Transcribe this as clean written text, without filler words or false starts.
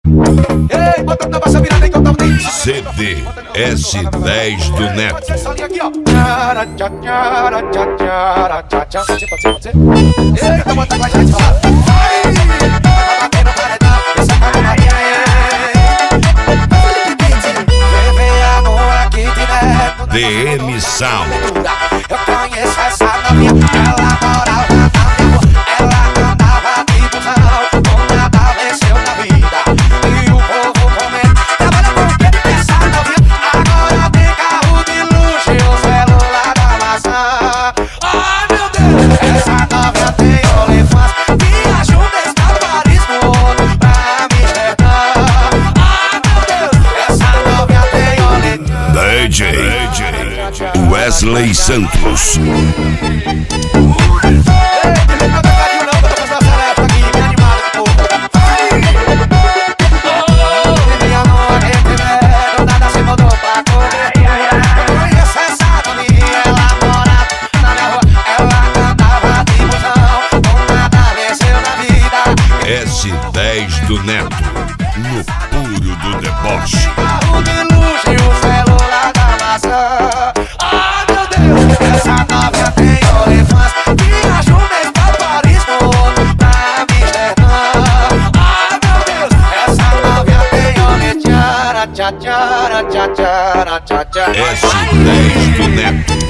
Ei, bota na baixa virada aí que eu tava nem. CD S10 do Neto. Essa linha aqui, ó. Tchara, tchá, tchara, tchá, tchara, tchá, tchá. Pode ser, pode ser, pode ser. Eita, bota com a gente falar. Vai bater no paredão, essa calmaria é. no aqui direto. DM Sound. Eu conheço essa novinha, ela morava na minha rua. Ela andava de busão, com nada venceu na vida. E o povo comenta, trabalha com o que essa novinha. Agora tem carro de luxo e o celular da maçã. Ai meu Deus, essa novinha tem OnlyFans. Me ajuda a estar Paris no outro pra Amsterdã. Ai meu Deus, essa novinha tem OnlyFans. DJ Wesley Santos. S10 do Neto, no puro do deboche. Carro de luxo e o celular da maçã. Ah, meu Deus, essa novinha tem OnlyFans. Me ajuda a estar Paris no outro pra Amsterdã. Ah, meu Deus, essa novinha tem OnlyFans. Tchara, tchá, tchara, tchá, tchara, tchá, tchá. S10 do Neto.